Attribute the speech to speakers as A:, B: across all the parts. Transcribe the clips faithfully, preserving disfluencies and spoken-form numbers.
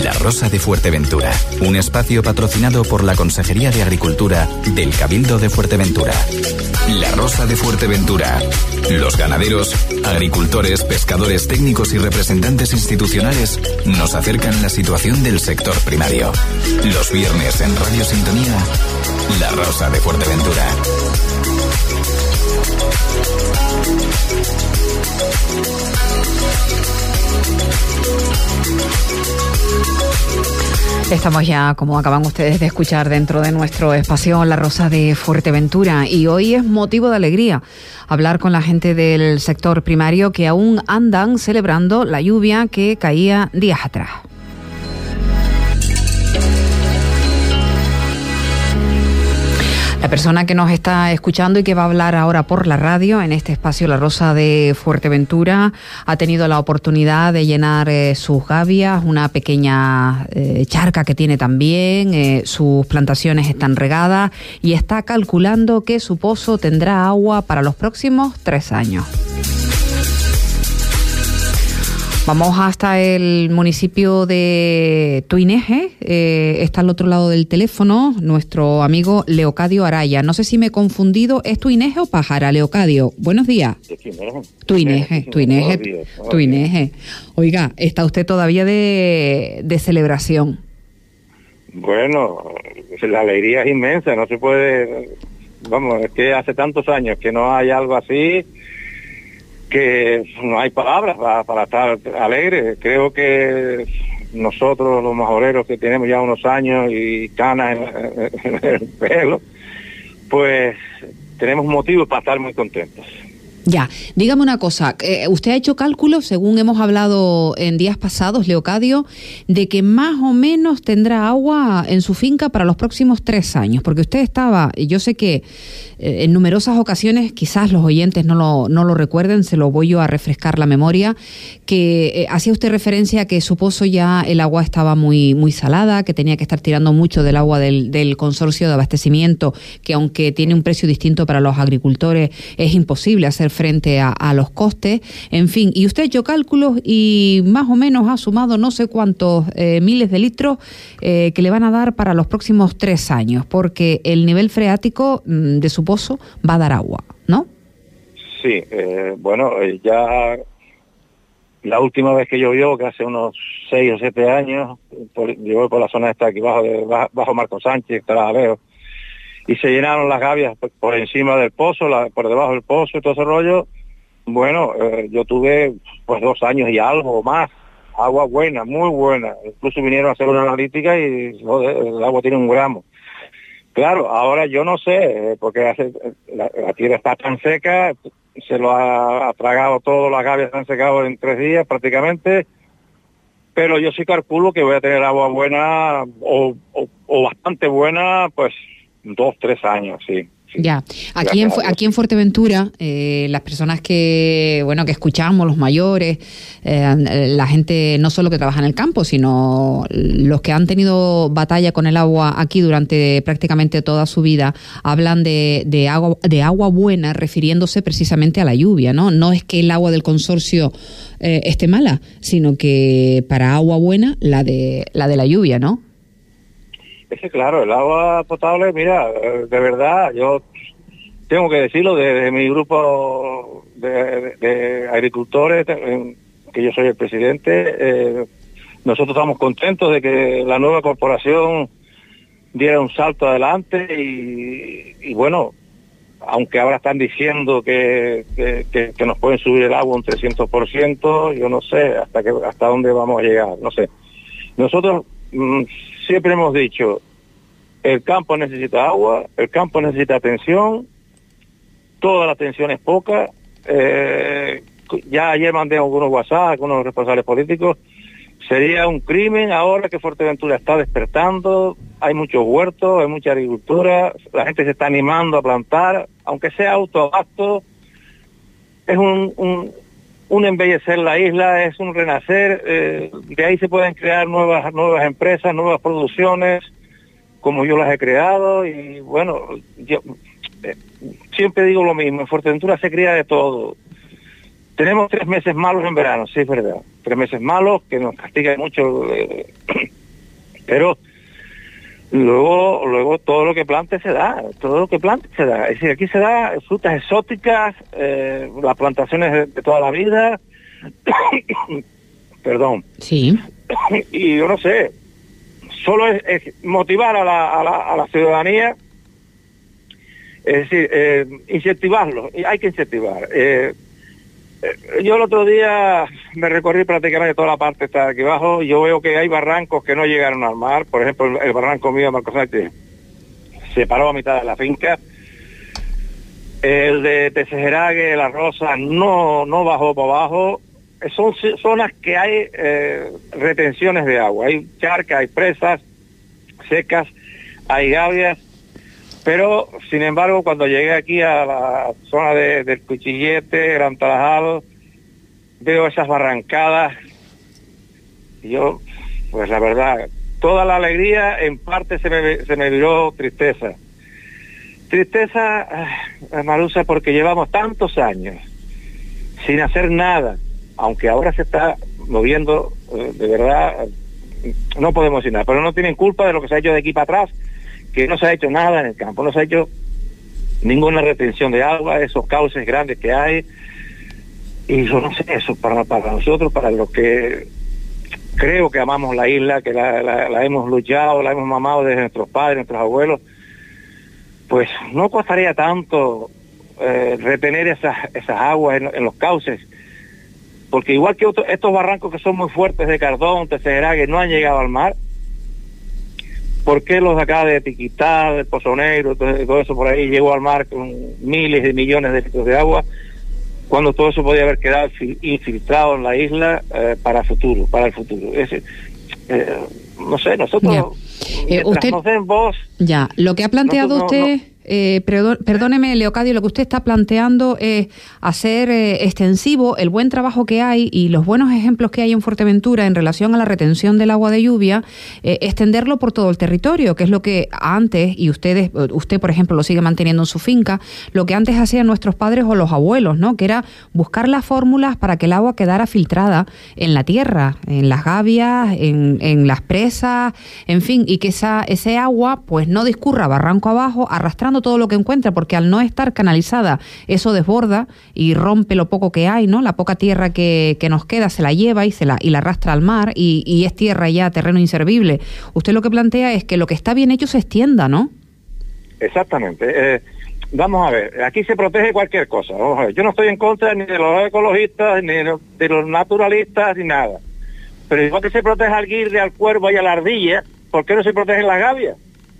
A: La Rosa de Fuerteventura, un espacio patrocinado por la Consejería de Agricultura del Cabildo de Fuerteventura. La Rosa de Fuerteventura. Los ganaderos, agricultores, pescadores, técnicos y representantes institucionales nos acercan la situación del sector primario. Los viernes en Radio Sintonía, La Rosa de Fuerteventura.
B: Estamos ya, como acaban ustedes de escuchar, dentro de nuestro espacio La Rosa de Fuerteventura, y hoy es motivo de alegría hablar con la gente del sector primario que aún andan celebrando la lluvia que caía días atrás. La persona que nos está escuchando y que va a hablar ahora por la radio en este espacio La Rosa de Fuerteventura ha tenido la oportunidad de llenar eh, sus gavias, una pequeña eh, charca que tiene también, eh, sus plantaciones están regadas y está calculando que su pozo tendrá agua para los próximos tres años. Vamos hasta el municipio de Tuineje. Eh, está al otro lado del teléfono nuestro amigo Leocadio Araya. No sé si me he confundido. ¿Es Tuineje o Pájara, Leocadio? Buenos días. Tuineje, Tuineje, Tuineje. Oiga, ¿está usted todavía de, de celebración?
C: Bueno, la alegría es inmensa. No se puede... Vamos, es que hace tantos años que no hay algo así, que no hay palabras para, para estar alegre. Creo que nosotros los majoreros que tenemos ya unos años y canas en, en el pelo, pues tenemos motivos para estar muy contentos.
B: Ya, dígame una cosa, eh, usted ha hecho cálculos, según hemos hablado en días pasados, Leocadio, de que más o menos tendrá agua en su finca para los próximos tres años, porque usted estaba, yo sé que eh, en numerosas ocasiones, quizás los oyentes no lo, no lo recuerden, se lo voy yo a refrescar la memoria, que eh, hacía usted referencia a que su pozo ya el agua estaba muy, muy salada, que tenía que estar tirando mucho del agua del, del consorcio de abastecimiento, que aunque tiene un precio distinto para los agricultores, es imposible hacer frente a, a los costes, en fin, y usted ha hecho cálculos y más o menos ha sumado no sé cuántos eh, miles de litros eh, que le van a dar para los próximos tres años, porque el nivel freático mmm, de su pozo va a dar agua, ¿no?
C: Sí, eh, bueno, eh, ya la última vez que llovió, que hace unos seis o siete años, por, yo por la zona esta aquí bajo, de, bajo Marco Sánchez, Tarajalejo, y se llenaron las gavias por, por encima del pozo, la, por debajo del pozo y todo ese rollo. Bueno, eh, yo tuve pues dos años y algo más, agua buena, muy buena. Incluso vinieron a hacer una analítica y joder, el agua tiene un gramo. Claro, ahora yo no sé, eh, porque hace, la, la tierra está tan seca, se lo ha, ha tragado todo, las gavias se han secado en tres días prácticamente, pero yo sí calculo que voy a tener agua buena o, o, o bastante buena, pues dos, tres años, sí. sí.
B: Ya, aquí en, aquí en Fuerteventura, eh, las personas que, bueno, que escuchamos, los mayores, eh, la gente no solo que trabaja en el campo, sino los que han tenido batalla con el agua aquí durante prácticamente toda su vida, hablan de, de, agua, de agua buena refiriéndose precisamente a la lluvia, ¿no? No es que el agua del consorcio eh, esté mala, sino que para agua buena, la de, la de la lluvia, ¿no?
C: Es que claro, el agua potable, mira, de verdad, yo tengo que decirlo, desde de mi grupo de, de, de agricultores, que yo soy el presidente, eh, nosotros estamos contentos de que la nueva corporación diera un salto adelante y, y bueno, aunque ahora están diciendo que, que, que, que nos pueden subir el agua un trescientos por ciento, yo no sé hasta que hasta dónde vamos a llegar, no sé. Nosotros mmm, siempre hemos dicho, el campo necesita agua, el campo necesita atención, toda la atención es poca. Eh, ya ayer mandé algunos WhatsApp, algunos responsables políticos. Sería un crimen ahora que Fuerteventura está despertando, hay muchos huertos, hay mucha agricultura, la gente se está animando a plantar, aunque sea autoabasto, es un, un, un embellecer la isla, es un renacer, eh, de ahí se pueden crear nuevas, nuevas empresas, nuevas producciones, como yo las he creado, y bueno, yo eh, siempre digo lo mismo, en Fuerteventura se cría de todo. Tenemos tres meses malos en verano, sí es verdad, tres meses malos que nos castigan mucho eh, Pero luego luego todo lo que plante se da, todo lo que plante se da. Es decir, aquí se da frutas exóticas, eh, las plantaciones de, de toda la vida, perdón.
B: Sí.
C: Y yo no sé, solo es, es motivar a la, a, la, a la ciudadanía, es decir, eh, incentivarlo, y hay que incentivar. Eh, eh, yo el otro día me recorrí prácticamente toda la parte está aquí abajo, y yo veo que hay barrancos que no llegaron al mar. Por ejemplo, el, el barranco mío de Marcosate se paró a mitad de la finca. El de Tejerague, La Rosa, no, no bajó para abajo. Son zonas que hay eh, retenciones de agua, hay charcas, hay presas secas, hay gavias, pero sin embargo cuando llegué aquí a la zona de, del Cuchillete, Gran Tarajal, veo esas barrancadas y yo, pues la verdad, toda la alegría en parte se me, se me viró tristeza. Tristeza, eh, Marusa, porque llevamos tantos años sin hacer nada. Aunque ahora se está moviendo, eh, de verdad, eh, no podemos decir nada, pero no tienen culpa de lo que se ha hecho de aquí para atrás, que no se ha hecho nada en el campo, no se ha hecho ninguna retención de agua, esos cauces grandes que hay, y yo no sé, eso para, para nosotros, para los que creo que amamos la isla, que la, la, la hemos luchado, la hemos mamado desde nuestros padres, nuestros abuelos, pues no costaría tanto eh, retener esas, esas aguas en, en los cauces. Porque igual que otro, estos barrancos que son muy fuertes de Cardón, Tejerague, no han llegado al mar, ¿por qué los de acá de Tiquitá, del Pozo Negro, todo, todo eso por ahí llegó al mar con miles de millones de litros de agua, cuando todo eso podía haber quedado infiltrado en la isla eh, para futuro, para el futuro? Es, eh, no sé, nosotros,
B: eh, usted,
C: nos den voz...
B: Ya, lo que ha planteado usted... No, no, Eh, perdóneme, Leocadio, lo que usted está planteando es hacer eh, extensivo el buen trabajo que hay y los buenos ejemplos que hay en Fuerteventura en relación a la retención del agua de lluvia, eh, extenderlo por todo el territorio, que es lo que antes, y ustedes, usted por ejemplo lo sigue manteniendo en su finca, lo que antes hacían nuestros padres o los abuelos, ¿no? Que era buscar las fórmulas para que el agua quedara filtrada en la tierra, en las gavias, en, en las presas, en fin, y que esa, ese agua pues no discurra barranco abajo, arrastrando todo lo que encuentra, porque al no estar canalizada eso desborda y rompe lo poco que hay, ¿no? La poca tierra que, que nos queda se la lleva y se la y la arrastra al mar y, y es tierra ya, terreno inservible. Usted lo que plantea es que lo que está bien hecho se extienda, ¿no?
C: Exactamente. Eh, vamos a ver, aquí se protege cualquier cosa. Vamos a ver. Yo no estoy en contra ni de los ecologistas, ni de los naturalistas, ni nada. Pero igual que se protege al guirre, al cuervo y a la ardilla, ¿por qué no se protegen las gavias?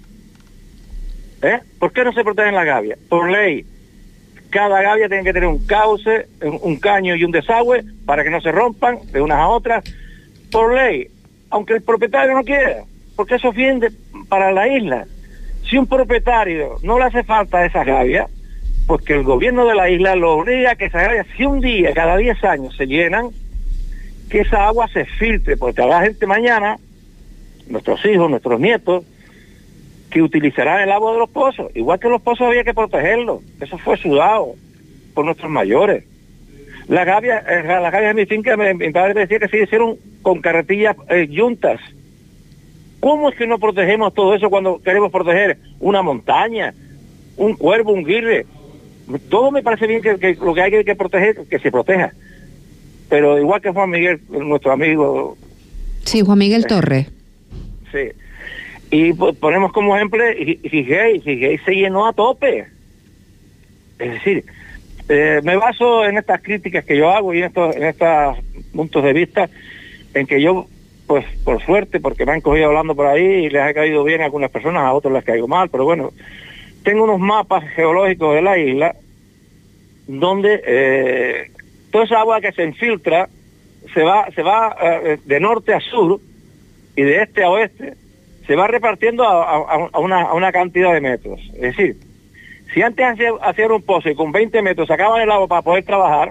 C: ¿Eh? ¿Por qué no se protegen las gavias? Por ley, cada gavia tiene que tener un cauce, un, un caño y un desagüe para que no se rompan de unas a otras. Por ley, aunque el propietario no quiera, porque eso ofende para la isla. Si un propietario no le hace falta a esas gavias, pues que el gobierno de la isla lo obliga a que esas gavias, si un día, cada diez años se llenan, que esa agua se filtre, porque habrá gente mañana, nuestros hijos, nuestros nietos, que utilizarán el agua de los pozos. Igual que los pozos había que protegerlos, eso fue sudado por nuestros mayores. Las gavias, eh, las gavias de mi finca, mi, mi padre decía que se hicieron con carretillas eh, yuntas. ¿Cómo es que no protegemos todo eso cuando queremos proteger una montaña, un cuervo, un guirre? Todo me parece bien que, que lo que hay que, que proteger, que se proteja. Pero igual que Juan Miguel, nuestro amigo...
B: Sí, Juan Miguel eh, Torres.
C: Sí. Y ponemos como ejemplo Higüey, Higüey se llenó a tope. Es decir, eh, me baso en estas críticas que yo hago y en estos, en estos puntos de vista, en que yo, pues por suerte, porque me han cogido hablando por ahí y les ha caído bien a algunas personas, a otros les caigo mal, pero bueno, tengo unos mapas geológicos de la isla donde eh, toda esa agua que se infiltra se va, se va eh, de norte a sur y de este a oeste, se va repartiendo a, a, a, una, a una cantidad de metros. Es decir, si antes hacían hacía un pozo y con veinte metros sacaban el agua para poder trabajar,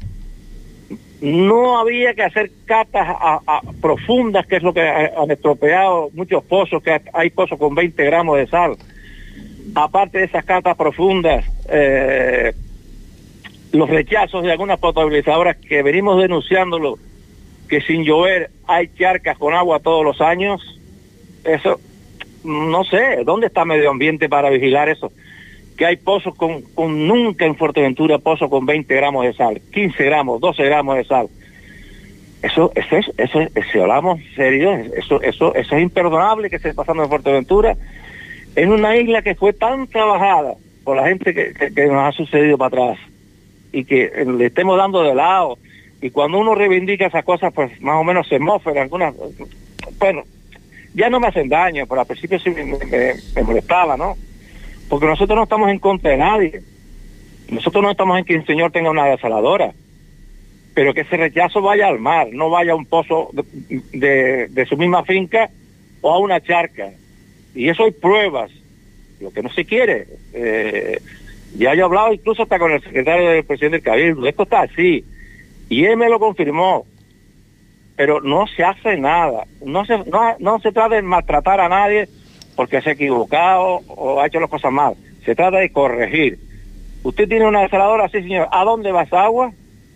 C: no había que hacer catas a, a profundas, que es lo que han estropeado muchos pozos, que hay pozos con veinte gramos de sal. Aparte de esas catas profundas, eh, los rechazos de algunas potabilizadoras que venimos denunciándolo, que sin llover hay charcas con agua todos los años. eso, no sé, ¿dónde está medio ambiente para vigilar eso? Que hay pozos con, con nunca en Fuerteventura, pozos con veinte gramos de sal, quince gramos, doce gramos de sal. Eso, eso es, eso es, si hablamos serio, eso, eso, eso es imperdonable que esté pasando en Fuerteventura, en una isla que fue tan trabajada por la gente que, que, que nos ha sucedido para atrás, y que le estemos dando de lado, y cuando uno reivindica esas cosas, pues más o menos se mofen algunas, bueno, ya no me hacen daño, pero al principio sí me, me, me molestaba, ¿no? Porque nosotros no estamos en contra de nadie, nosotros no estamos en que el señor tenga una desaladora, pero que ese rechazo vaya al mar, no vaya a un pozo de, de, de su misma finca o a una charca. Y eso hay pruebas, lo que no se quiere. Eh, ya yo he hablado incluso hasta con el secretario del presidente del Cabildo, esto está así, y él me lo confirmó, pero no se hace nada, no se, no, no se trata de maltratar a nadie porque se ha equivocado o ha hecho las cosas mal, se trata de corregir. Usted tiene una desaladora, sí señor, ¿a dónde va esa agua?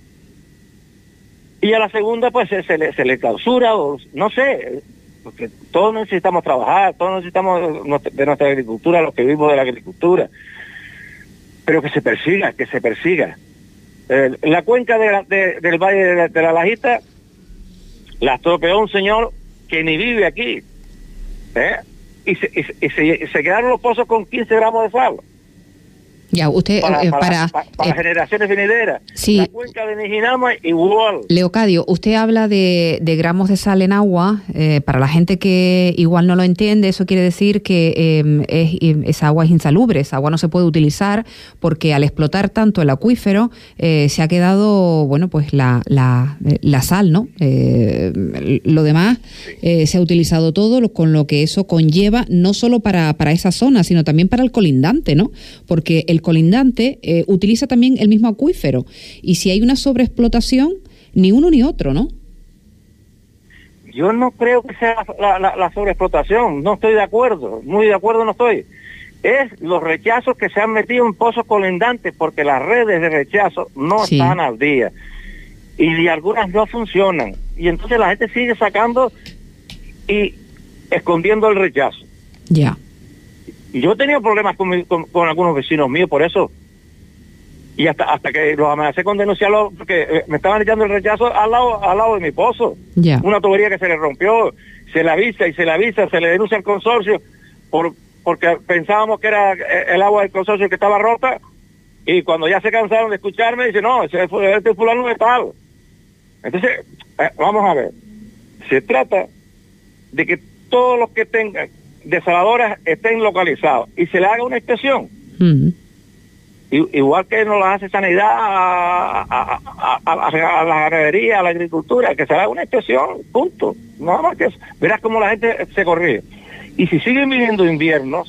C: Y a la segunda pues se, se, le, se le clausura, o no sé, porque todos necesitamos trabajar, todos necesitamos de nuestra agricultura, los que vivimos de la agricultura, pero que se persiga, que se persiga. Eh, la cuenca de la, de, del Valle de la, de la Lajita la estropeó un señor que ni vive aquí, ¿eh? y, se, y, y, se, y se quedaron los pozos con quince gramos de sal.
B: Ya, usted,
C: para,
B: eh,
C: para,
B: para,
C: para, para
B: eh,
C: generaciones venideras.
B: Sí.
C: La cuenca de Nijinama igual.
B: Leocadio, usted habla de, de gramos de sal en agua. Eh, para la gente que igual no lo entiende, eso quiere decir que eh, es, esa agua es insalubre, esa agua no se puede utilizar porque al explotar tanto el acuífero eh, se ha quedado, bueno, pues la, la, la sal, ¿no? Eh, lo demás eh, se ha utilizado todo, lo, con lo que eso conlleva, no solo para, para esa zona, sino también para el colindante, ¿no? Porque el colindante eh, utiliza también el mismo acuífero, y si hay una sobreexplotación, ni uno ni otro, ¿no?
C: Yo no creo que sea la, la, la sobreexplotación, no estoy de acuerdo, muy de acuerdo no estoy. Es los rechazos que se han metido en pozos colindantes, porque las redes de rechazo no sí. están al día, y algunas no funcionan, y entonces la gente sigue sacando y escondiendo el rechazo.
B: Ya. Yeah.
C: Y yo he tenido problemas con, mi, con, con algunos vecinos míos por eso. Y hasta hasta que los amenacé con denunciarlo, porque me estaban echando el rechazo al lado al lado de mi pozo.
B: Yeah.
C: Una tubería que se le rompió, se le avisa y se le avisa, se le denuncia al consorcio, por porque pensábamos que era el agua del consorcio que estaba rota, y cuando ya se cansaron de escucharme, dicen, no, ese es este fulano de tal. Entonces, eh, vamos a ver, se trata de que todos los que tengan desaladoras estén localizados y se le haga una inspección. Uh-huh. I, igual que nos la hace Sanidad a, a, a, a, a la ganadería, a la agricultura, que se le haga una inspección, punto. Nada más que eso. Verás cómo la gente se corrige. Y si siguen viniendo inviernos,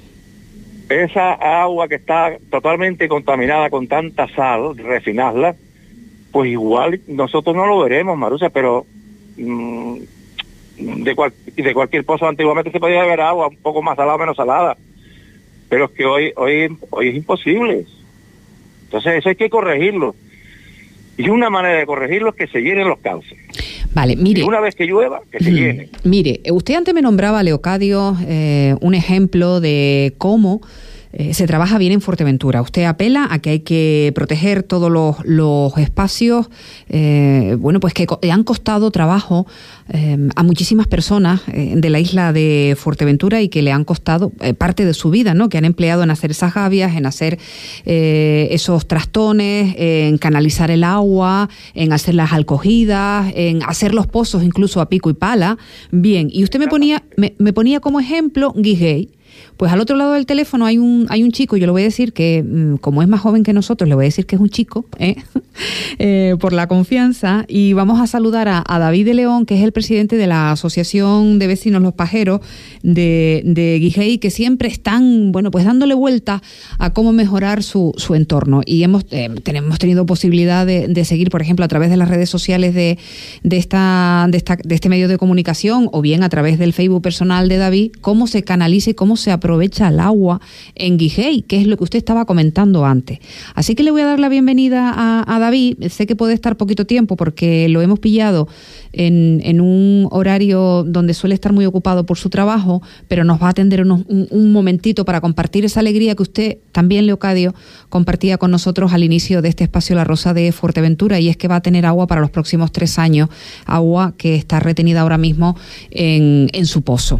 C: esa agua que está totalmente contaminada con tanta sal, refinarla, pues igual nosotros no lo veremos, Marusa, pero... Mmm, de, cual, de cualquier pozo antiguamente se podía beber agua un poco más salada o menos salada, pero es que hoy hoy hoy es imposible. Entonces eso hay que corregirlo, y una manera de corregirlo es que se llenen los cauces.
B: Vale, mire,
C: y una vez que llueva, que se llenen.
B: Mire, usted antes me nombraba, Leocadio, eh, un ejemplo de cómo Eh, se trabaja bien en Fuerteventura. Usted apela a que hay que proteger todos los, los espacios, eh, bueno, pues que co- han costado trabajo eh, a muchísimas personas eh, de la isla de Fuerteventura, y que le han costado eh, parte de su vida, ¿no? Que han empleado en hacer esas gavias, en hacer eh, esos trastones, en canalizar el agua, en hacer las alcogidas, en hacer los pozos incluso a pico y pala. Bien, y usted me ponía, me, me ponía como ejemplo Guiguey. Pues al otro lado del teléfono hay un hay un chico, yo le voy a decir que, como es más joven que nosotros, le voy a decir que es un chico, ¿eh? eh, por la confianza, y vamos a saludar a, a David de León, que es el presidente de la Asociación de Vecinos Los Pajeros de, de Guigey, que siempre están, bueno, pues dándole vuelta a cómo mejorar su, su entorno. Y hemos eh, tenemos tenido posibilidad de, de seguir, por ejemplo, a través de las redes sociales de, de, esta, de, esta, de este medio de comunicación, o bien a través del Facebook personal de David, cómo se canaliza y cómo se se aprovecha el agua en Guijei, que es lo que usted estaba comentando antes. Así que le voy a dar la bienvenida a, a David. Sé que puede estar poquito tiempo porque lo hemos pillado en, en un horario donde suele estar muy ocupado por su trabajo, pero nos va a atender unos, un, un momentito para compartir esa alegría que usted también, Leocadio, compartía con nosotros al inicio de este espacio La Rosa de Fuerteventura, y es que va a tener agua para los próximos tres años, agua que está retenida ahora mismo en, en su pozo.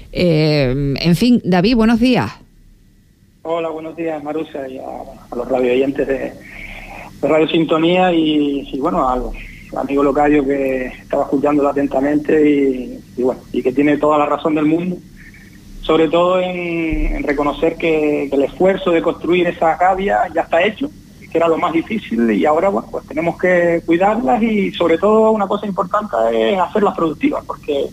B: Eh, en fin, David, buenos días.
D: Hola, buenos días, Marusa, y a, a los radio oyentes de, de Radio Sintonía y, y bueno, al amigo Leocadio que estaba escuchándolo atentamente y, y bueno, y que tiene toda la razón del mundo, sobre todo en, en reconocer que, que el esfuerzo de construir esa gavia ya está hecho, que era lo más difícil, y ahora bueno, pues tenemos que cuidarlas y sobre todo una cosa importante es hacerlas productivas, porque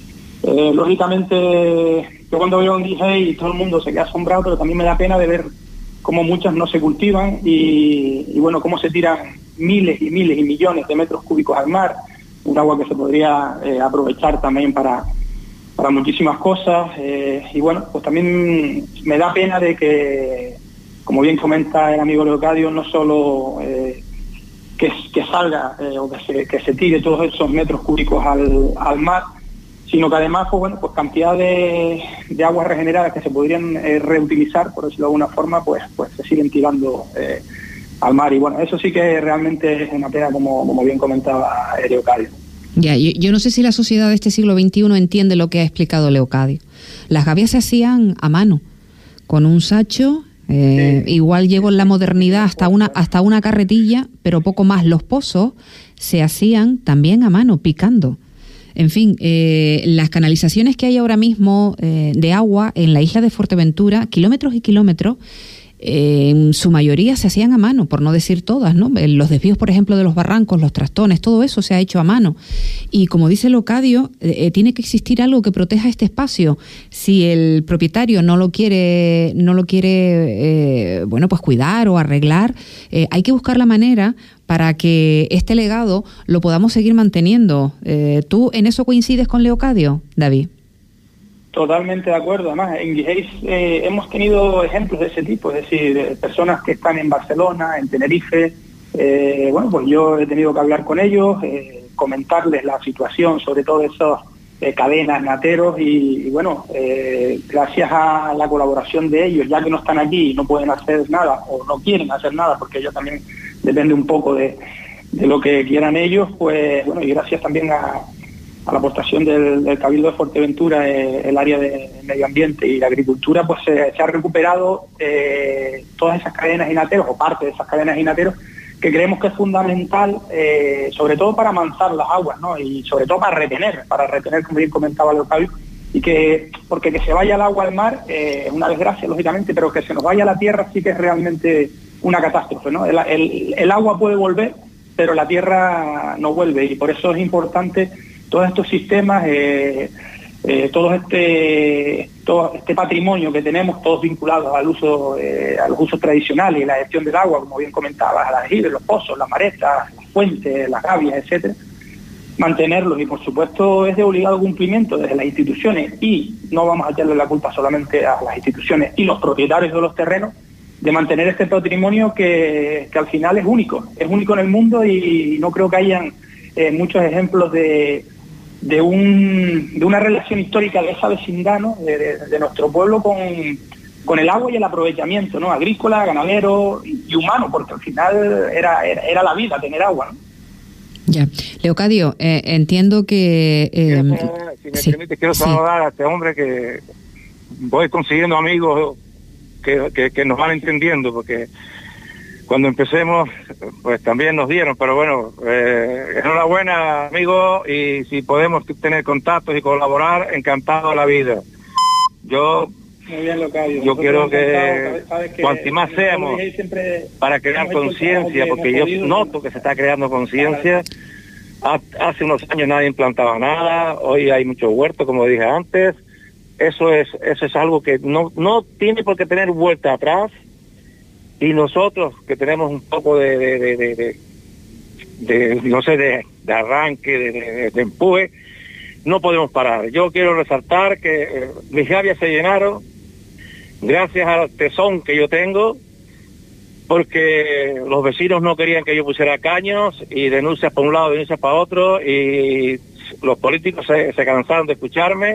D: eh, lógicamente yo cuando veo un D J y todo el mundo se queda asombrado, pero también me da pena de ver cómo muchas no se cultivan y, y bueno, cómo se tiran miles y miles y millones de metros cúbicos al mar, un agua que se podría eh, aprovechar también para, para muchísimas cosas, eh, y bueno, pues también me da pena de que, como bien comenta el amigo Leocadio, no solo eh, que, que salga eh, o que se, que se tire todos esos metros cúbicos al, al mar, sino que además, pues bueno, pues cantidad de, de aguas regeneradas que se podrían eh, reutilizar, por decirlo de alguna forma, pues, pues se siguen tirando eh, al mar. Y bueno, eso sí que realmente es una pena, como, como bien comentaba Leocadio.
B: Ya, yo, yo no sé si la sociedad de este siglo veintiuno entiende lo que ha explicado Leocadio. Las gavias se hacían a mano, con un sacho. Eh, sí. Igual llegó en la modernidad hasta una hasta una carretilla, pero poco más. Los pozos se hacían también a mano, picando. En fin, eh, las canalizaciones que hay ahora mismo eh, de agua en la isla de Fuerteventura, kilómetros y kilómetros, eh, en su mayoría se hacían a mano, por no decir todas, ¿no? Los desvíos, por ejemplo, de los barrancos, los trastones, todo eso se ha hecho a mano. Y como dice Leocadio, eh, tiene que existir algo que proteja este espacio. Si el propietario no lo quiere, no lo quiere, eh, bueno, pues cuidar o arreglar, eh, hay que buscar la manera para que este legado lo podamos seguir manteniendo. Eh, ¿Tú en eso coincides con Leocadio, David?
D: Totalmente de acuerdo. Además, en Guijei eh, hemos tenido ejemplos de ese tipo, es decir, de personas que están en Barcelona, en Tenerife. Eh, bueno, pues yo he tenido que hablar con ellos, eh, comentarles la situación, sobre todo esas eh, cadenas, nateros, y, y bueno, eh, gracias a la colaboración de ellos, ya que no están aquí y no pueden hacer nada, o no quieren hacer nada, porque ellos también depende un poco de, de lo que quieran ellos, pues bueno, y gracias también a a la aportación del, del Cabildo de Fuerteventura, eh, el área de medio ambiente y la agricultura, pues eh, se ha recuperado eh, todas esas cadenas inateros, o parte de esas cadenas inateros, que creemos que es fundamental, eh, sobre todo para amansar las aguas, ¿no? Y sobre todo para retener, para retener, como bien comentaba Leocadio, y que, porque que se vaya el agua al mar eh, es una desgracia, lógicamente, pero que se nos vaya a la tierra sí que es realmente una catástrofe, ¿no? El, el, el agua puede volver, pero la tierra no vuelve, y por eso es importante todos estos sistemas, eh, eh, todo este todo este patrimonio que tenemos, todos vinculados al uso, eh, a los usos tradicionales y la gestión del agua, como bien comentabas, a las aljibes, los pozos, las maretas, las fuentes, las gavias, etcétera, mantenerlos, y por supuesto es de obligado cumplimiento desde las instituciones, y no vamos a echarle la culpa solamente a las instituciones y los propietarios de los terrenos, de mantener este patrimonio que, que al final es único, es único en el mundo, y no creo que hayan eh, muchos ejemplos de de un de una relación histórica de esa vecindad, ¿no? de, de, de nuestro pueblo con, con el agua y el aprovechamiento, ¿no? Agrícola, ganadero y, y humano, porque al final era, era, era la vida tener agua, ¿no?
B: Ya. Leocadio, eh, entiendo que... Eh,
C: quiero, si me
B: sí,
C: permite, quiero
B: sí.
C: saludar a este hombre, que voy consiguiendo amigos que, que, que nos van entendiendo, porque cuando empecemos, pues también nos dieron, pero bueno, eh, enhorabuena, amigo, y si podemos tener contactos y colaborar, encantado de la vida. Yo,
D: Muy bien, Leocadio.
C: yo quiero que,
D: sabes que
C: cuanto más seamos, para crear conciencia, porque yo podido, noto que se está creando conciencia. Hace unos años nadie implantaba nada, hoy hay mucho huerto, como dije antes. Eso es, eso es algo que no, no tiene por qué tener vuelta atrás. Y nosotros que tenemos un poco de, de, de, de, de, de no sé, de, de arranque, de, de, de empuje, no podemos parar. Yo quiero resaltar que eh, mis gavias se llenaron gracias al tesón que yo tengo, porque los vecinos no querían que yo pusiera caños, y denuncias para un lado, denuncias para otro, y los políticos se, se cansaron de escucharme,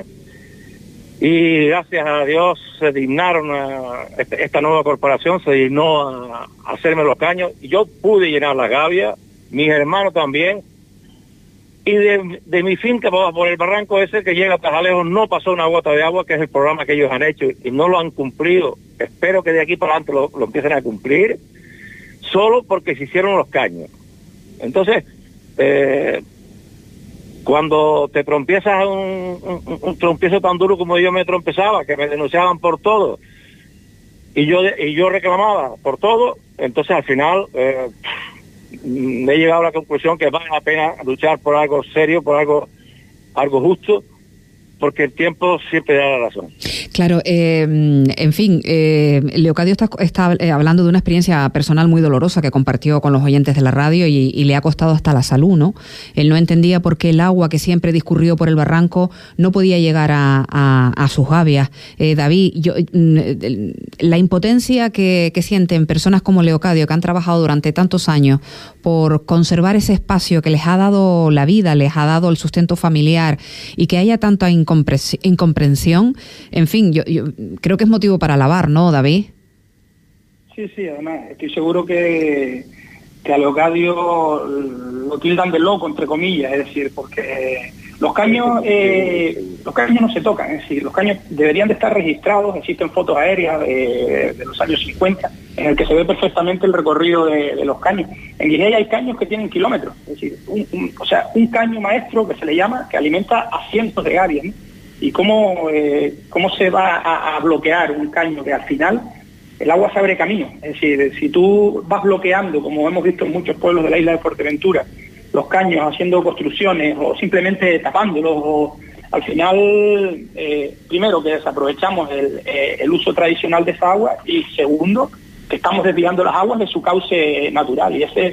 C: y gracias a Dios se dignaron a, esta nueva corporación se dignó a, a hacerme los caños, y yo pude llenar las gavias, mis hermanos también, y de, de mi finca por el barranco ese que llega a Tajalejos no pasó una gota de agua, que es el programa que ellos han hecho, y no lo han cumplido. Espero que de aquí para adelante lo, lo empiecen a cumplir, solo porque se hicieron los caños. Entonces, eh, cuando te trompiezas un, un, un trompiezo tan duro como yo me trompezaba, que me denunciaban por todo, y yo y yo reclamaba por todo, entonces al final eh, me he llegado a la conclusión que vale la pena luchar por algo serio, por algo algo justo, porque el tiempo siempre da la razón.
B: Claro, eh, en fin, eh, Leocadio está, está eh, hablando de una experiencia personal muy dolorosa que compartió con los oyentes de la radio y, y le ha costado hasta la salud, ¿no? Él no entendía por qué el agua que siempre discurrió por el barranco no podía llegar a, a, a sus gavias. Eh, David, yo, la impotencia que, que sienten personas como Leocadio, que han trabajado durante tantos años por conservar ese espacio que les ha dado la vida, les ha dado el sustento familiar, y que haya tanta incomprensión, en fin, Yo, yo creo que es motivo para alabar, ¿no, David?
D: Sí, sí, además, estoy seguro que, que a Leocadio lo tildan de loco, entre comillas, es decir, porque los caños eh, los caños no se tocan, es decir, los caños deberían de estar registrados, existen fotos aéreas de, de los años cincuenta, en el que se ve perfectamente el recorrido de, de los caños. En Guinea hay caños que tienen kilómetros, es decir, un, un, o sea, un caño maestro que se le llama, que alimenta a cientos de gavias, ¿no? Y cómo, eh, cómo se va a, a bloquear un caño que al final el agua se abre camino. Es decir, si tú vas bloqueando, como hemos visto en muchos pueblos de la isla de Fuerteventura, los caños haciendo construcciones o simplemente tapándolos, o, al final, eh, primero que desaprovechamos el, eh, el uso tradicional de esa agua, y segundo, que estamos desviando las aguas de su cauce natural. Y ese,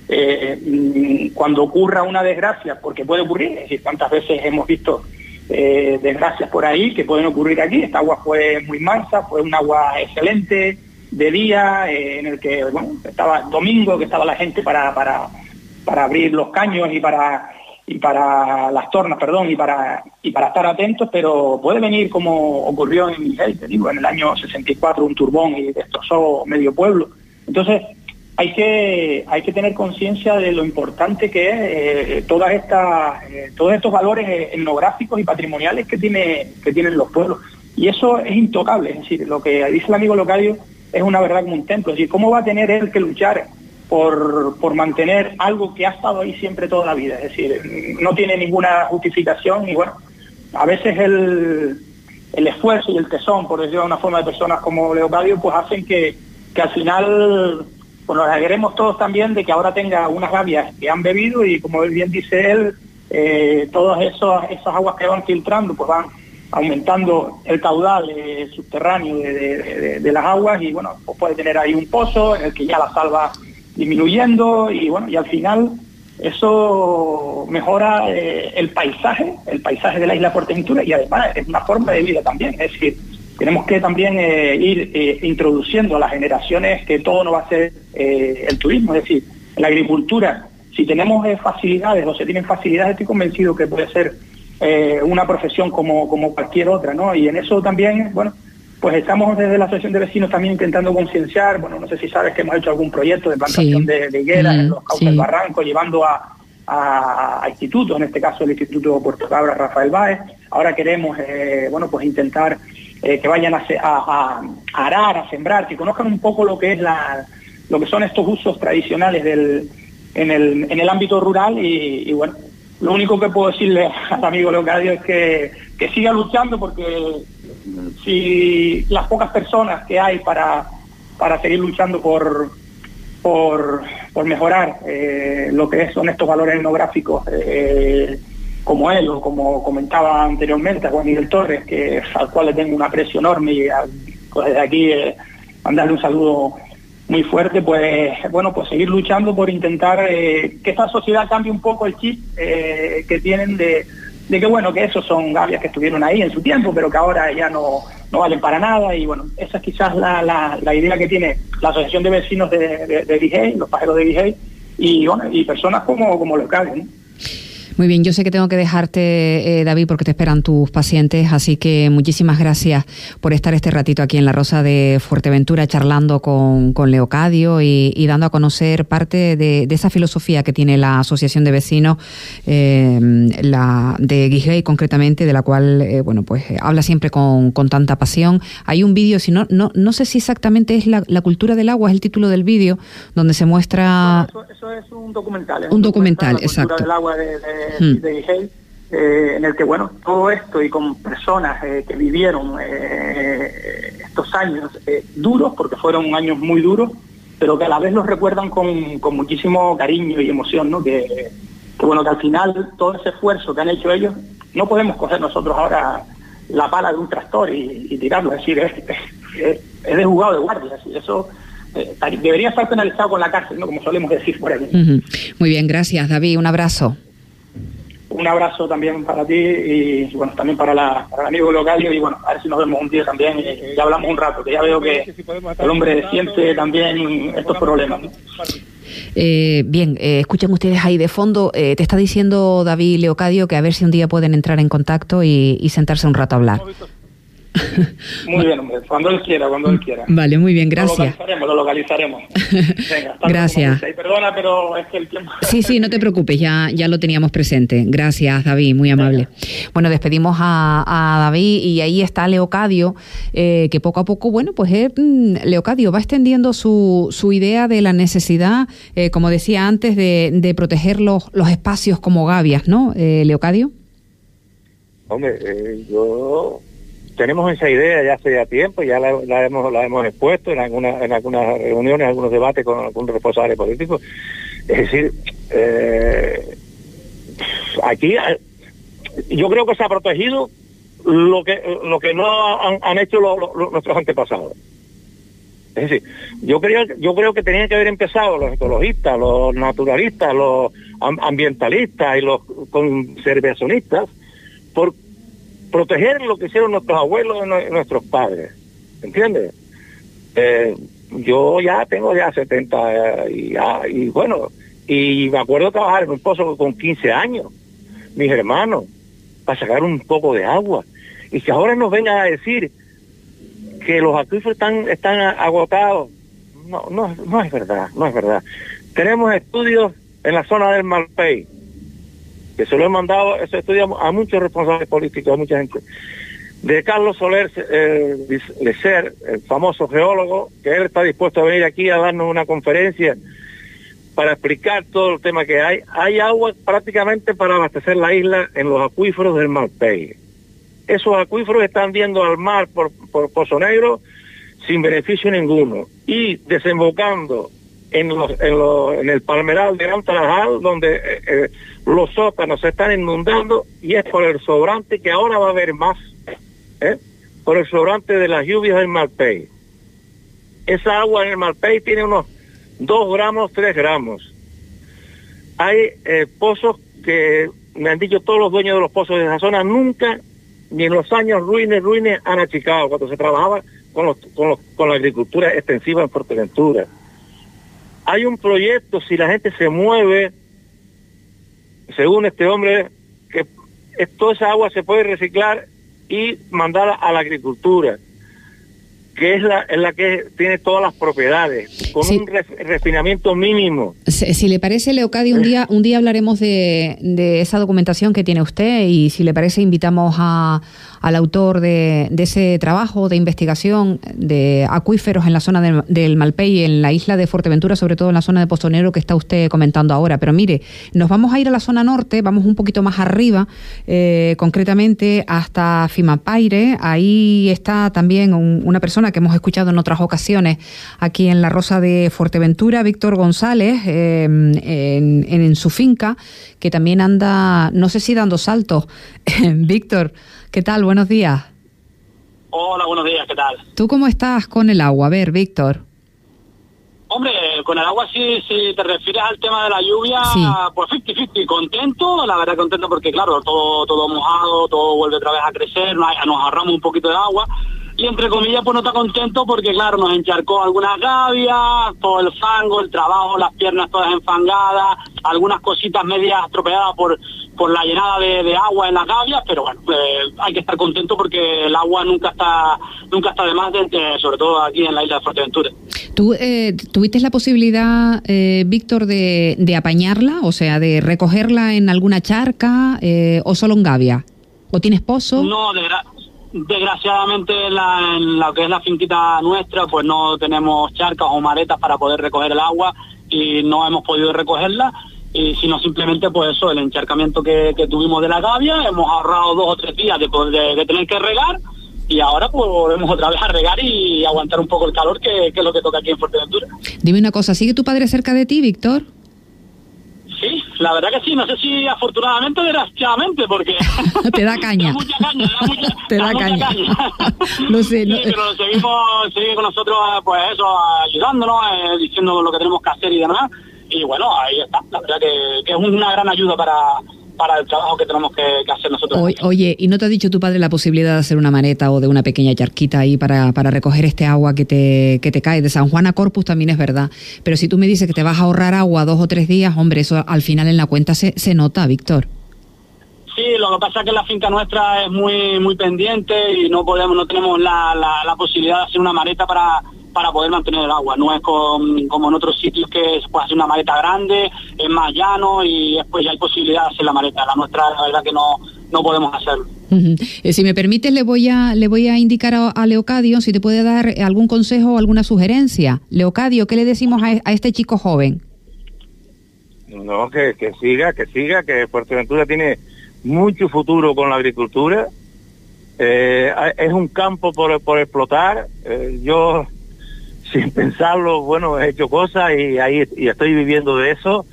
D: eh, cuando ocurra una desgracia, porque puede ocurrir, es decir, cuántas veces hemos visto Eh, desgracias por ahí que pueden ocurrir aquí. Esta agua fue muy mansa, fue un agua excelente de día, eh, en el que, bueno, estaba domingo, que estaba la gente para para para abrir los caños y para y para las tornas, perdón, y para y para estar atentos, pero puede venir como ocurrió en Miguel, te digo, en el año sesenta y cuatro, un turbón y destrozó medio pueblo. Entonces, hay que hay que tener conciencia de lo importante que es eh, todas estas eh, todos estos valores etnográficos y patrimoniales que tiene que tienen los pueblos, y eso es intocable. Es decir, lo que dice el amigo Leocadio es una verdad como un templo. Es decir, ¿cómo va a tener él que luchar por por mantener algo que ha estado ahí siempre toda la vida? Es decir, no tiene ninguna justificación, y bueno, a veces el el esfuerzo y el tesón, por decirlo de una forma, de personas como Leocadio, pues hacen que que al final, pues nos alegremos todos también de que ahora tenga unas gavias que han bebido, y como bien dice él, eh, todas esas aguas que van filtrando pues van aumentando el caudal eh, subterráneo de, de, de, de las aguas, y bueno, pues puede tener ahí un pozo en el que ya la sal va disminuyendo, y bueno, y al final eso mejora eh, el paisaje, el paisaje de la isla de Fuerteventura, y además es una forma de vida también. Es decir, tenemos que también eh, ir eh, introduciendo a las generaciones que todo no va a ser eh, el turismo. Es decir, en la agricultura, si tenemos eh, facilidades o se tienen facilidades, estoy convencido que puede ser eh, una profesión como, como cualquier otra, ¿no? Y en eso también, bueno, pues estamos desde la Asociación de Vecinos también intentando concienciar. Bueno, no sé si sabes que hemos hecho algún proyecto de plantación sí. de, de higueras mm, en los cauces sí. del barranco, llevando a, a, a institutos, en este caso el Instituto Puerto Cabra Rafael Báez. Ahora queremos, eh, bueno, pues intentar Eh, que vayan a, a, a arar, a sembrar, que conozcan un poco lo que es la, lo que son estos usos tradicionales del, en, el, en el ámbito rural, y, y bueno, lo único que puedo decirle al amigo Leocadio es que, que siga luchando, porque si las pocas personas que hay para, para seguir luchando por, por, por mejorar eh, lo que son estos valores etnográficos, eh, como él, o como comentaba anteriormente a Juan Miguel Torres, que al cual le tengo un aprecio enorme, y a, pues desde aquí eh, mandarle un saludo muy fuerte, pues bueno, pues seguir luchando por intentar eh, que esta sociedad cambie un poco el chip eh, que tienen de, de que bueno, que esos son gavias que estuvieron ahí en su tiempo, pero que ahora ya no, no valen para nada. Y bueno, esa es quizás la, la, la idea que tiene la Asociación de Vecinos de, de, de Guijei, los pajeros de Guijei, y bueno, y personas como, como locales, ¿no?
B: Muy bien, yo sé que tengo que dejarte, eh, David, porque te esperan tus pacientes, así que muchísimas gracias por estar este ratito aquí en La Rosa de Fuerteventura charlando con, con Leocadio y, y dando a conocer parte de, de esa filosofía que tiene la Asociación de Vecinos, eh, la de Guijei concretamente, de la cual, eh, bueno, pues eh, habla siempre con, con tanta pasión. Hay un vídeo, si no, no, no sé si exactamente es la, la cultura del agua, es el título del vídeo, donde se muestra...
D: Bueno, eso, eso es un documental. Es
B: un, un documental,
D: documental,
B: exacto.
D: La cultura del agua de, de de Guijei, eh, en el que bueno, todo esto y con personas eh, que vivieron eh, estos años eh, duros, porque fueron años muy duros, pero que a la vez los recuerdan con, con muchísimo cariño y emoción, ¿no? Que, que bueno, que al final todo ese esfuerzo que han hecho ellos, no podemos coger nosotros ahora la pala de un tractor y, y tirarlo, es decir, es, es, es de jugado de guardia, así, eso eh, debería estar penalizado con la cárcel, ¿no? Como solemos decir por ahí.
B: Uh-huh. Muy bien, gracias, David, un abrazo.
D: Un abrazo también para ti y bueno, también para, la, para el amigo Leocadio, y bueno, a ver si nos vemos un día también y ya hablamos un rato, que ya veo que el hombre siente también estos problemas, ¿no?
B: Eh, bien, eh, escuchen ustedes ahí de fondo, eh, te está diciendo David Leocadio que a ver si un día pueden entrar en contacto y, y sentarse un rato a hablar.
D: Muy bien, hombre, cuando él quiera, cuando él quiera.
B: Vale, muy bien, gracias.
D: Lo localizaremos, lo localizaremos. Venga, hasta
B: gracias.
D: luego. Perdona, pero es que el tiempo...
B: Sí, sí, no te preocupes, ya, ya lo teníamos presente. Gracias, David, muy amable. Venga. Bueno, despedimos a, a David y ahí está Leocadio, eh, que poco a poco, bueno, pues eh, Leocadio va extendiendo su, su idea de la necesidad, eh, como decía antes, de, de proteger los, los espacios como gavias, ¿no, eh, Leocadio?
C: Hombre, eh, yo... Tenemos esa idea ya hace ya tiempo, ya la, la hemos la hemos expuesto en algunas en algunas reuniones, en algunos debates con algún responsable político. Es decir, eh, aquí yo creo que se ha protegido lo que lo que no han, han hecho lo, lo, nuestros antepasados. Es decir, yo creo yo creo que tenían que haber empezado los ecologistas, los naturalistas, los ambientalistas y los conservacionistas por proteger lo que hicieron nuestros abuelos y nuestros padres, ¿entiendes? Eh, yo ya tengo ya setenta y, ya, y bueno, y me acuerdo trabajar en un pozo con quince años, mis hermanos, para sacar un poco de agua, y que ahora nos vengan a decir que los acuíferos están, están agotados, no, no, no es verdad, no es verdad. Tenemos estudios en la zona del Malpey, que se lo he mandado, ese estudio a muchos responsables políticos, a mucha gente, de Carlos Soler eh, Lecer, el famoso geólogo, que él está dispuesto a venir aquí a darnos una conferencia para explicar todo el tema que hay. Hay agua prácticamente para abastecer la isla en los acuíferos del Malpey. Esos acuíferos están viendo al mar por, por Pozo Negro sin beneficio ninguno y desembocando en, los, en, los, en el palmeral de Gran Tarajal, donde eh, eh, los sótanos se están inundando, y es por el sobrante que ahora va a haber más, ¿eh? por el sobrante de las lluvias del Malpey. Esa agua en el Malpey tiene unos dos gramos, tres gramos. Hay eh, pozos que me han dicho todos los dueños de los pozos de esa zona, nunca, ni en los años ruines, ruines, han achicado cuando se trabajaba con, los, con, los, con la agricultura extensiva en Fuerteventura. Hay un proyecto, si la gente se mueve, según este hombre, que toda esa agua se puede reciclar y mandar a la agricultura, que es la, es la que tiene todas las propiedades, con sí. un ref, refinamiento mínimo.
B: Si, si le parece, Leocadio, un día un día hablaremos de, de esa documentación que tiene usted, y si le parece invitamos a, al autor de, de ese trabajo de investigación de acuíferos en la zona del, del Malpey, en la isla de Fuerteventura, sobre todo en la zona de Pozo Negro que está usted comentando ahora. Pero mire, nos vamos a ir a la zona norte, vamos un poquito más arriba, eh, concretamente hasta Fimapaire. Ahí está también un, una persona que hemos escuchado en otras ocasiones aquí en La Rosa de Fuerteventura, Víctor González, eh, en, en, en su finca, que también anda, no sé si dando saltos. Víctor, ¿qué tal? Buenos días.
E: Hola, buenos días, ¿qué tal?
B: ¿Tú cómo estás con el agua? A ver, Víctor.
E: Hombre, con el agua, si, si te refieres al tema de la lluvia, sí. Pues cincuenta cincuenta, contento, la verdad contento porque claro, todo todo mojado, todo vuelve otra vez a crecer, nos ahorramos un poquito de agua, y entre comillas pues no está contento porque claro, nos encharcó algunas gavias, todo el fango, el trabajo, las piernas todas enfangadas, algunas cositas medias estropeadas por por la llenada de, de agua en las gavias, pero bueno, eh, hay que estar contento porque el agua nunca está nunca está de más, de, de, sobre todo aquí en la isla de Fuerteventura.
B: ¿Tú eh, tuviste la posibilidad, eh, Víctor, de, de apañarla, o sea, de recogerla en alguna charca eh, o solo en gavia? ¿O tienes pozo?
E: No, desgra desgraciadamente en, la, en lo que es la finquita nuestra, pues no tenemos charcas o maretas para poder recoger el agua y no hemos podido recogerla. Y sino simplemente pues eso, el encharcamiento que, que tuvimos de la gavia, hemos ahorrado dos o tres días de, de, de tener que regar y ahora pues volvemos otra vez a regar y aguantar un poco el calor que, que es lo que toca aquí en Fuerteventura.
B: Dime una cosa, ¿sigue tu padre cerca de ti, Víctor?
E: Sí, la verdad que sí, no sé si afortunadamente o desgraciadamente, porque
B: te da caña.
E: Da mucha caña, da mucha,
B: te da,
E: da
B: caña.
E: Mucha caña.
B: No sé,
E: sí,
B: no...
E: pero seguimos, sigue con nosotros pues eso, ayudándonos, eh, diciendo lo que tenemos que hacer y demás. Y bueno, ahí está, la verdad que, que es una gran ayuda para, para el trabajo que tenemos que, que hacer nosotros.
B: Oye, oye, ¿y no te ha dicho tu padre la posibilidad de hacer una maneta o de una pequeña charquita ahí para, para recoger este agua que te, que te cae? De San Juan a Corpus también es verdad, pero si tú me dices que te vas a ahorrar agua dos o tres días, hombre, eso al final en la cuenta se, se nota, Víctor.
E: Sí, lo que pasa es que la finca nuestra es muy muy pendiente y no podemos, no tenemos la, la, la posibilidad de hacer una maleta para... para poder mantener el agua. No es con, como en otros sitios que se puede hacer una maleta grande, es más llano y después ya hay posibilidad de hacer la maleta. La nuestra, la verdad que no, no podemos hacerlo.
B: Uh-huh. eh, si me permites, le voy a le voy a indicar a, a Leocadio si te puede dar algún consejo o alguna sugerencia. Leocadio, ¿qué le decimos a, a este chico joven?
C: No, que, que siga, que siga, que Fuerteventura tiene mucho futuro con la agricultura. Eh, es un campo por, por explotar. Eh, yo... sin pensarlo, bueno, he hecho cosas y ahí y estoy viviendo de eso.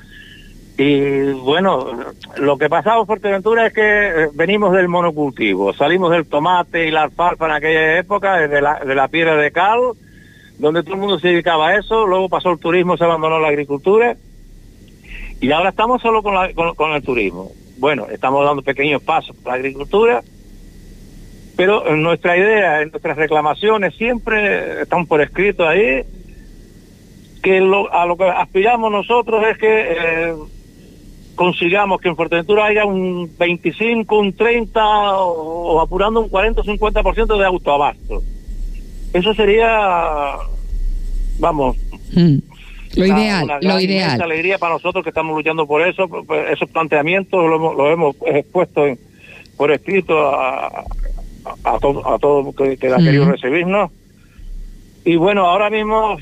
C: Y bueno, lo que pasaba en Fuerteventura es que venimos del monocultivo, salimos del tomate y la alfalfa en aquella época, de la, de la piedra de cal, donde todo el mundo se dedicaba a eso, luego pasó el turismo, se abandonó la agricultura, y ahora estamos solo con, la, con, con el turismo. Bueno, estamos dando pequeños pasos por la agricultura, pero en nuestra idea, en nuestras reclamaciones siempre están por escrito ahí, que lo, a lo que aspiramos nosotros es que eh, consigamos que en Fuerteventura haya un veinticinco, un treinta o, o apurando un cuarenta o cincuenta por ciento de autoabasto. Eso sería, vamos,
B: mm. lo
C: una,
B: ideal,
C: una
B: lo ideal.
C: Una alegría para nosotros que estamos luchando por eso. Esos planteamientos lo hemos, lo hemos expuesto en, por escrito a a todo a todo que, que ha querido recibirnos. Y bueno, ahora mismo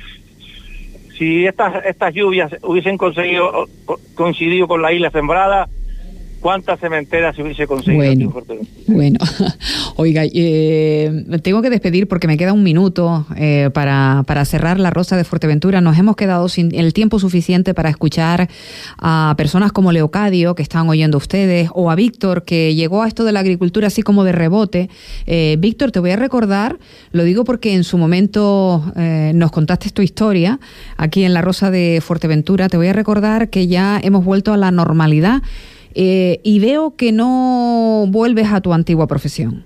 C: si estas estas lluvias hubiesen conseguido coincidido con la isla sembrada, ¿cuántas cementeras se hubiese conseguido?
B: Bueno, bueno. Oiga, eh, tengo que despedir porque me queda un minuto eh, para, para cerrar La Rosa de Fuerteventura. Nos hemos quedado sin el tiempo suficiente para escuchar a personas como Leocadio, que están oyendo ustedes, o a Víctor, que llegó a esto de la agricultura así como de rebote. Eh, Víctor, te voy a recordar, lo digo porque en su momento eh, nos contaste tu historia aquí en La Rosa de Fuerteventura. Te voy a recordar que ya hemos vuelto a la normalidad. Eh, y veo que no vuelves a tu antigua profesión.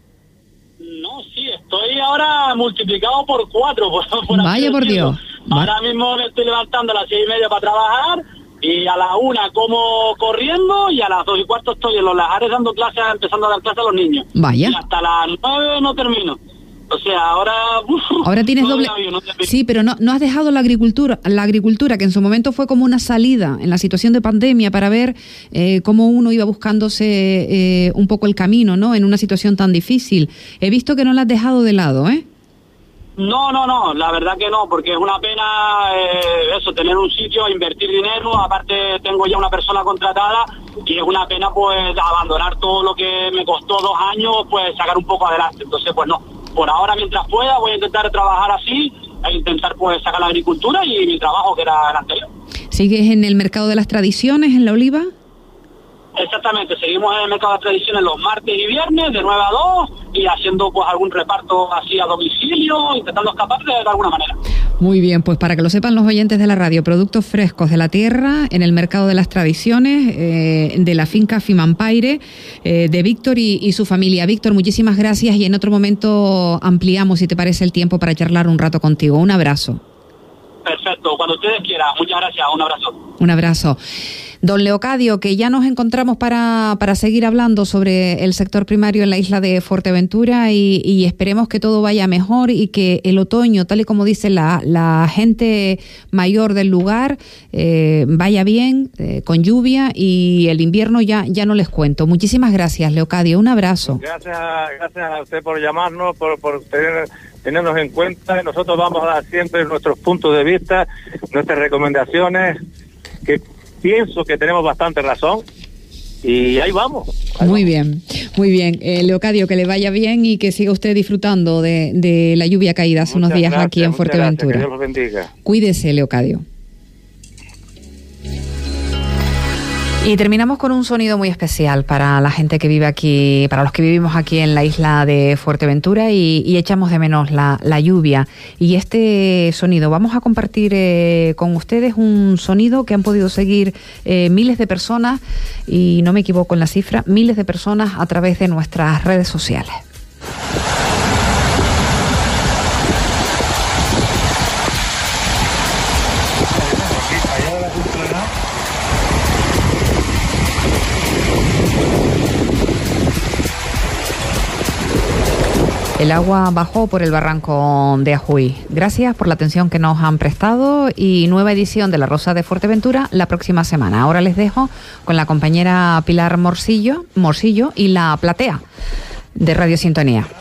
E: No, sí, estoy ahora multiplicado por cuatro. Por, por
B: Vaya por Dios.
E: Ahora Va. mismo me estoy levantando a las seis y media para trabajar y a la una como corriendo y a las dos y cuarto estoy en los lajares dando clases, empezando a dar clases a los niños.
B: Vaya.
E: Y hasta las nueve no termino. O sea, ahora... Uf,
B: ahora tienes doble... Avión, no sí, pero no, no has dejado la agricultura, la agricultura, que en su momento fue como una salida en la situación de pandemia para ver eh, cómo uno iba buscándose eh, un poco el camino, ¿no? En una situación tan difícil. He visto que no la has dejado de lado, ¿eh?
E: No, no, no, la verdad que no, porque es una pena eh, eso, tener un sitio, invertir dinero, aparte tengo ya una persona contratada y es una pena pues abandonar todo lo que me costó dos años, pues sacar un poco adelante. Entonces, pues no. Por ahora, mientras pueda, voy a intentar trabajar así, e intentar pues sacar la agricultura y mi trabajo, que era el anterior.
B: ¿Sigues en el mercado de las tradiciones, en La Oliva?
E: Exactamente, seguimos en el mercado de las tradiciones los martes y viernes, de nueve a dos, y haciendo pues algún reparto así a domicilio, intentando escapar de, de alguna manera.
B: Muy bien, pues para que lo sepan los oyentes de la radio, productos frescos de la tierra en el mercado de las tradiciones, eh, de la finca Fimampaire, eh, de Víctor y, y su familia. Víctor, muchísimas gracias y en otro momento ampliamos, si te parece, el tiempo para charlar un rato contigo. Un abrazo.
E: Perfecto, cuando ustedes quieran. Muchas gracias, un abrazo.
B: Un abrazo. Don Leocadio, que ya nos encontramos para, para seguir hablando sobre el sector primario en la isla de Fuerteventura y, y esperemos que todo vaya mejor y que el otoño, tal y como dice la, la gente mayor del lugar, eh, vaya bien, eh, con lluvia, y el invierno ya, ya no les cuento. Muchísimas gracias, Leocadio. Un abrazo.
C: Gracias, gracias a usted por llamarnos, por, por tener, tenernos en cuenta. Nosotros vamos a dar siempre nuestros puntos de vista, nuestras recomendaciones, que pienso que tenemos bastante razón y ahí vamos. Ahí
B: muy
C: vamos.
B: bien, muy bien. Eh, Leocadio, que le vaya bien y que siga usted disfrutando de, de la lluvia caída hace unos días
C: gracias,
B: aquí en Fuerteventura.
C: Gracias, que Dios los bendiga.
B: Cuídese, Leocadio. Y terminamos con un sonido muy especial para la gente que vive aquí, para los que vivimos aquí en la isla de Fuerteventura y, y echamos de menos la, la lluvia. Y este sonido, vamos a compartir eh, con ustedes un sonido que han podido seguir eh, miles de personas, y no me equivoco en la cifra, miles de personas a través de nuestras redes sociales. El agua bajó por el barranco de Ajuy. Gracias por la atención que nos han prestado y nueva edición de La Rosa de Fuerteventura la próxima semana. Ahora les dejo con la compañera Pilar Morcillo, Morcillo y La Platea de Radio Sintonía.